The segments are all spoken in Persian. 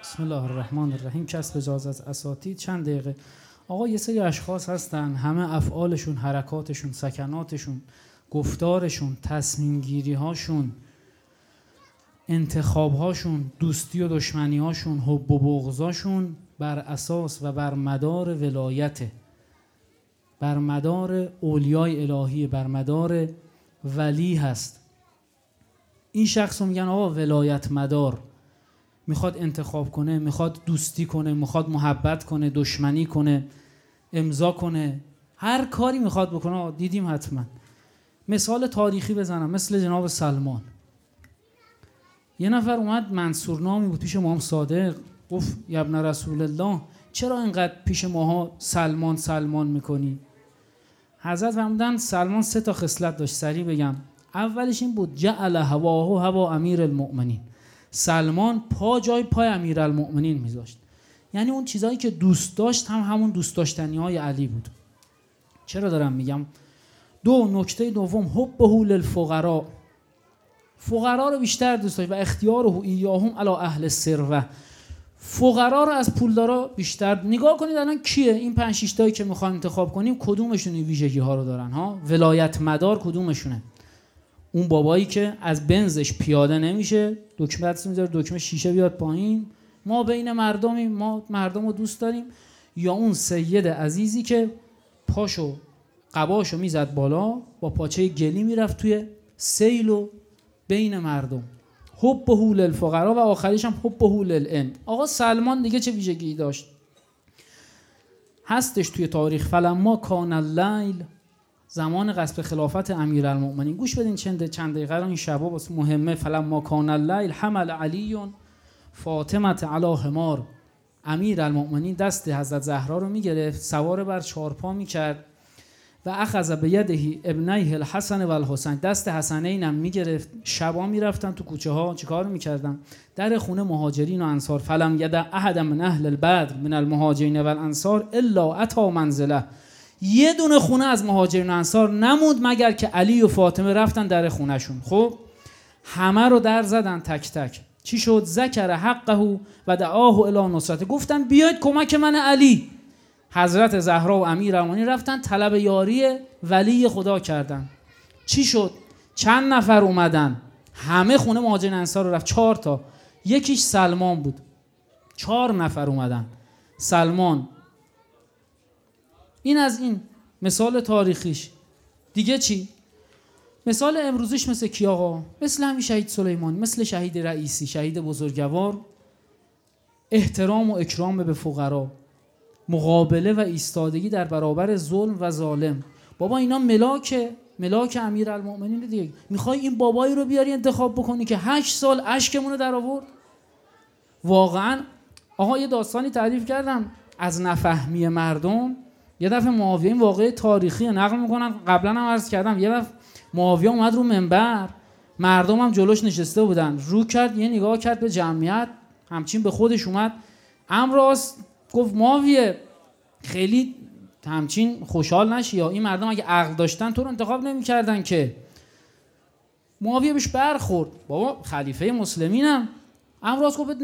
بسم الله الرحمن الرحیم. کسب اجازه از اساتید چند دقیقه. آقا یه سری اشخاص هستن همه افعالشون، حرکاتشون، سکناتشون، گفتارشون، تصمیم گیری هاشون، انتخاب هاشون، دوستی و دشمنی هاشون، حب و بغضاشون بر اساس و بر مدار ولایته، بر مدار اولیای الهی، بر مدار ولی هست. این شخص رو میگن آقا ولایت مدار. میخواد انتخاب کنه، میخواد دوستی کنه، میخواد محبت کنه، دشمنی کنه، امضا کنه، هر کاری میخواد بکنه. دیدیم حتما. مثال تاریخی بزنم، مثل جناب سلمان. یه نفر اومد منصورنامی بود پیش امام صادق، گفت یا ابن رسول الله چرا اینقدر پیش ماها سلمان سلمان میکنی؟ حضرت فرمودن سلمان 3 تا خصلت داشت، سریع بگم. اولش این بود جعل هواه هوا امیر المؤمنین. سلمان پا جای پای امیرالمؤمنین میذاشت، یعنی اون چیزایی که دوست داشت هم همون دوست داشتنی های علی بود. چرا دارم میگم؟ نکته دوم حبه للفقراء. فقرا رو بیشتر دوست داشت و اختیاره ایاهم علی اهل الثروه. فقرا رو از پولدارا بیشتر. نگاه کنید الان کیه این 5-6 تایی که میخوان انتخاب کنیم، کدومشون این ویژگی ها رو دارن ها؟ ولایت مدار کدومشونه؟ اون بابایی که از بنزش پیاده نمیشه، دکمه دستش میذاره دکمه شیشه بیاد پایین، ما بین مردمیم، ما مردم رو دوست داریم. یا اون سید عزیزی که پاشو قباشو میزد بالا، با پاچه گلی میرفت توی سیل و بین مردم. حبه للفقراء و آخریش هم حبه للعلم. آقا سلمان دیگه چه ویژگی داشت؟ هستش توی تاریخ. فلما کان اللیل، زمان غصب خلافت امیرالمؤمنین، گوش بدین چند دقیقه رو، این شبا واسه مهمه. فلما کان اللیل حمل علی فاطمه علی حمار. امیرالمؤمنین دست حضرت زهرا رو میگرفت، سوار بر چارپا میکرد و اخذ بیده ابنیه الحسن و الحسین. دست حسنین هم میگرفت. شبا میرفتن تو کوچه ها چیکار میکردن؟ در خونه مهاجرین و انصار. فلم یدع احد من اهل البدر من المهاجرین و الانصار الا اتی منزله. یه دونه خونه از مهاجرین و انصار نموند مگر که علی و فاطمه رفتن در خونه شون. خب همه رو در زدن تک تک. چی شد؟ ذکر حقه و دعاه الی نصرته. گفتن بیاید کمک من علی. حضرت زهرا و امیرالمؤمنین رفتن طلب یاری ولی خدا کردن. چی شد؟ چند نفر اومدن، همه خونه مهاجرین انصار رو رفت. 4 تا. یکیش سلمان بود. 4 نفر اومدن. سلمان. این از این مثال تاریخیش. دیگه چی؟ مثال امروزیش مثل کی آقا؟ مثل همین شهید سلیمانی، مثل شهید رئیسی، شهید بزرگوار. احترام و اکرام به فقرا، مقابله و ایستادگی در برابر ظلم و ظالم. بابا اینا ملاک امیرالمؤمنین دیگه. میخوای این بابایی رو بیاری انتخاب بکنی که 8 سال اشکمون رو در آورد؟ واقعا آقا یه داستانی تعریف کردم از نفهمی مردم. یه دفعه معاویه، این واقعه تاریخی نقل میکنن، قبلا هم عرض کردم، یه دفعه معاویه اومد رو منبر، مردم هم جلوش نشسته بودن، رو کرد یه نگاه کرد به جمعیت، همچین به خودش اومد. امراست گفت معاویه خیلی همچین خوشحال نشی، یا این مردم اگه عقل داشتن تو رو انتخاب نمی‌کردن که. معاویه بهش برخورد. بابا خلیفه مسلمینم. امراست گفت بهت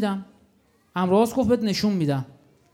نشون میدم.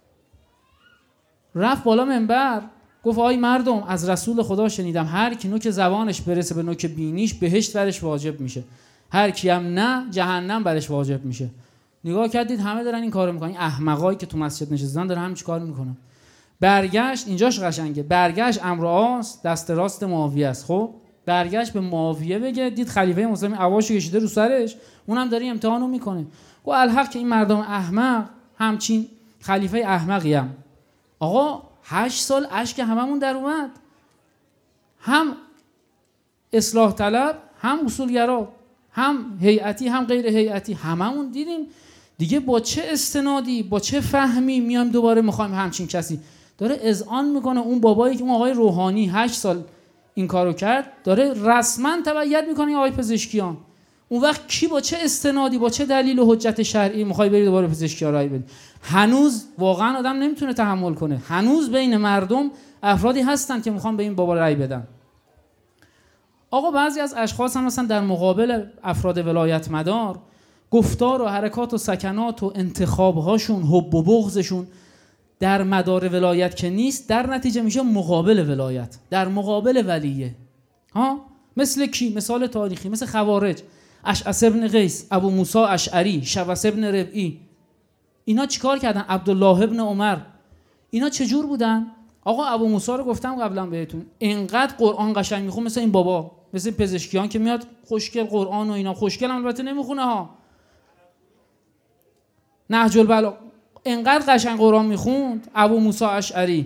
رفت بالا منبر، گفت آی مردم، از رسول خدا شنیدم هر کی نوک زبانش برسه به نوک بینیش بهشت برش واجب میشه، هر کی هم نه جهنم برش واجب میشه. نگاه کردید همه دارن این کارو میکنن. احمقایی که تو مسجد نشستن دارن همین کارو میکنن. برگشت، اینجاش قشنگه، برگشت امرآس دست راست معاویه است. خب برگشت به معاویه بگه دید خلیفه مسلمین عواشو کشیده رو سرش، اونم داره امتحانو میکنه. گفت الحق که این مردم احمق همچین خلیفه احمقیم. آقا 8 سال اشک هممون در اومد، هم اصلاح طلب، هم اصولگرا، هم هیئتی، هم غیر هیئتی، هممون دیدیم دیگه. با چه استنادی، با چه فهمی میایم دوباره میخوایم همچین کسی؟ داره اذعان میکنه اون بابایی که اون آقای روحانی 8 سال این کارو کرد، داره رسما تبعیت میکنه آقای پزشکیان. اون وقت کی با چه استنادی، با چه دلیل و حجت شرعی میخوای بری دوباره پزشکیان رای بدی؟ هنوز واقعا آدم نمیتونه تحمل کنه. هنوز بین مردم افرادی هستن که میخوان به این بابا رای بدن. آقا بعضی از اشخاص هم مثلا در مقابل افراد ولایت مدار گفتار و حرکات و سکنات و انتخابهاشون، حب و بغضشون در مدار ولایت که نیست، در نتیجه میشه مقابل ولایت، در مقابل ولیه. مثل کی؟ مثال تاریخی مثل خوارج، اشعث ابن قیس، ابو موسی اشعری، شوس ابن ربعی. اینا چیکار کردن؟ عبدالله ابن عمر، اینا چجور بودن؟ آقا ابو موسی رو گفتم قبلا بهتون، اینقدر قرآن قشنگ میخونه، مثل این بابا، مثل پزشکیان که میاد خوشگل قرآن و اینا، خوشگل البته نمیخونه ها، نهج البلاغه، اینقدر قشنگ قرآن میخوند ابو موسی اشعری.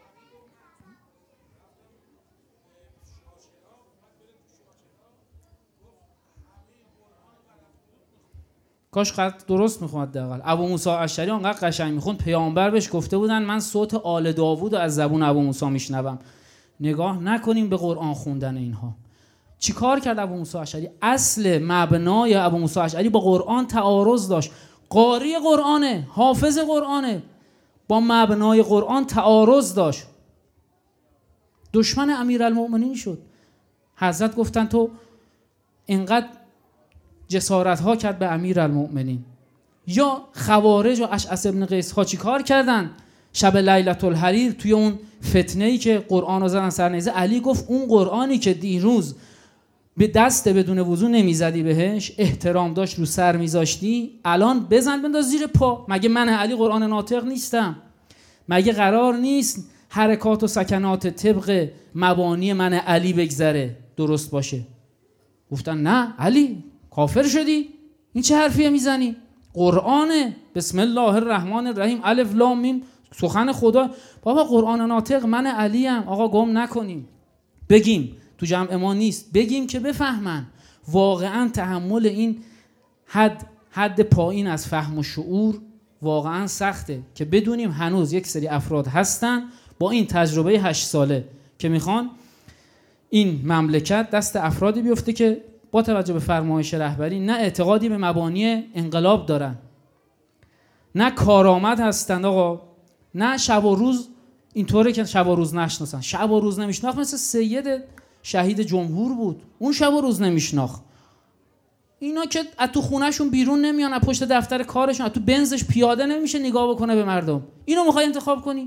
کاش قد درست میخوند حداقل. ابو موسی اشعری اونقدر قشنگ میخوند پیامبر بهش گفته بودن من صوت آل داوود از زبون ابو موسی میشنوم. نگاه نکنیم به قرآن خوندن اینها. چیکار کرد ابو موسی اشعری؟ اصل مبنای ابو موسی اشعری با قرآن تعارض داشت. قاری قرآنه، حافظ قرآنه، با مبنای قرآن تعارض داشت، دشمن امیرالمؤمنین شد. حضرت گفتن تو اینقدر جسارت ها کرد به امیرالمؤمنین. یا خوارج و اشعث ابن قیس ها چی کار کردن؟ شب لیلة الحریر توی اون فتنه‌ای که قرآن رو زدن سر نیزه، علی گفت اون قرآنی که دیروز به دست بدون وضو نمیزدی بهش، احترام داشت رو سر میذاشتی، الان بزن بنداز زیر پا. مگه من علی قرآن ناطق نیستم؟ مگه قرار نیست حرکات و سکنات طبق مبانی من علی بگذره درست باشه؟ گفتن نه علی کافر شدی، این چه حرفیه میزنی؟ قرآنه، بسم الله الرحمن الرحیم، الف لام میم، سخن خدا. بابا قرآن ناطق من علی ام. آقا گم نکنیم، بگیم تو جمع ما نیست، بگیم که بفهمن. واقعا تحمل این حد پایین از فهم و شعور واقعا سخته که بدونیم هنوز یک سری افراد هستن با این تجربه 8 ساله که میخوان این مملکت دست افرادی بیفته که با توجه به فرمایش رهبری نه اعتقادی به مبانی انقلاب دارن، نه کارآمد هستند آقا، نه شب و روز اینطوره که شب و روز نشناسن. شب و روز نمیشناخت مثل سید شهید جمهور بود، اون شب و روز نمیشناخت. اینا که از تو خونهشون بیرون نمیان، از پشت دفتر کارشون، از تو بنزش پیاده نمیشه نگاه بکنه به مردم. اینو میخوای انتخاب کنی؟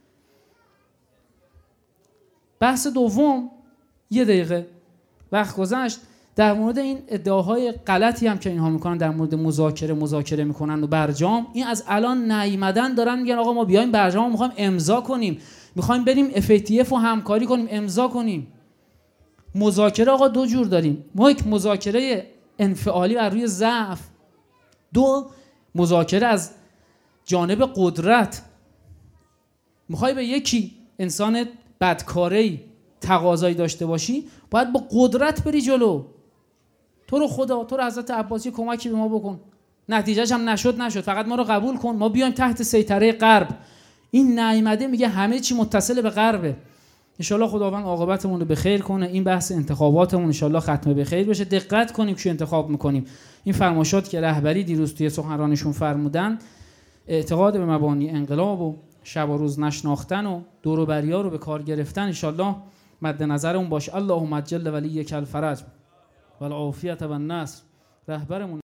بحث دوم، 1 دقیقه وقت گذشت، در مورد این ادعاهای غلطی هم که اینها میکنن در مورد مذاکره میکنن و برجام. این از الان نیامدن دارن میگن آقا ما بیایم برجام میخوایم امضا کنیم، میخوایم بریم FATF و همکاری کنیم، امضا کنیم. مذاکره آقا 2 جور داریم، ما یک مذاکره انفعالی بر روی ضعف، 2 مذاکره از جانب قدرت. میخوای به یکی انسان بدکاری تقاضایی داشته باشی، باید با قدرت بری جلو. تو رو خدا، تو رو حضرت عباسی کمکی به ما بکن، نتیجهش هم نشد، فقط ما رو قبول کن، ما بیایم تحت سیطره غرب. این نیامده میگه همه چی متصل به غربه. انشالله خداوند عاقبتمون رو به خیر کنه. این بحث انتخاباتمون انشالله ختم به خیر بشه. دقت کنیم که انتخاب میکنیم. این فرمایشات که رهبری دیروز توی سخنرانیشون فرمودن، اعتقاد به مبانی انقلاب و شب و روز نشناختن و دور و بریا رو به کار گرفتن انشالله مد نظرمون باشه. اللهم اجل ولیک الفرج والعافیة والنصر. رهبرمون